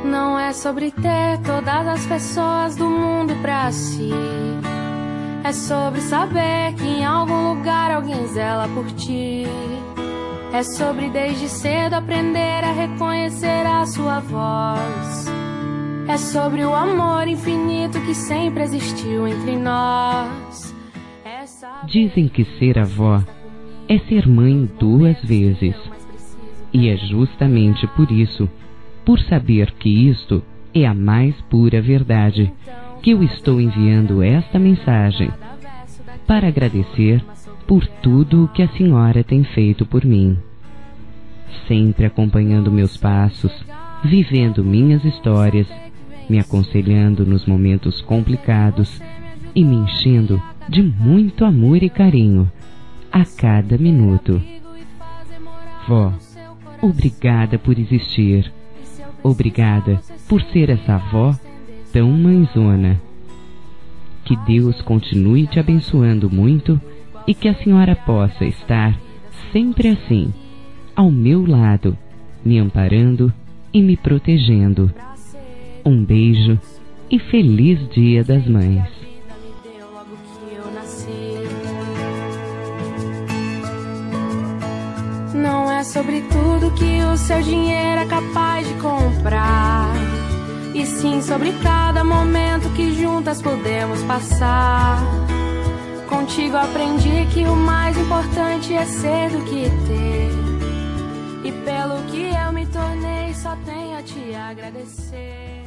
Não é sobre ter todas as pessoas do mundo pra si. É sobre saber que em algum lugar alguém zela por ti. É sobre desde cedo aprender a reconhecer a sua voz. É sobre o amor infinito que sempre existiu entre nós. Dizem que ser avó é ser mãe 2 vezes. E é justamente por isso, por saber que isto é a mais pura verdade, que eu estou enviando esta mensagem para agradecer por tudo o que a senhora tem feito por mim. Sempre acompanhando meus passos, vivendo minhas histórias, me aconselhando nos momentos complicados e me enchendo de muito amor e carinho a cada minuto. Vó, obrigada por existir. Obrigada por ser essa avó tão mãezona. Que Deus continue te abençoando muito e que a senhora possa estar sempre assim, ao meu lado, me amparando e me protegendo. Um beijo e feliz Dia das Mães. Não é sobre tudo que o seu dinheiro é capaz de comprar, e sim sobre cada momento que juntas podemos passar. Contigo aprendi que o mais importante é ser do que ter, e pelo que eu me tornei só tenho a te agradecer.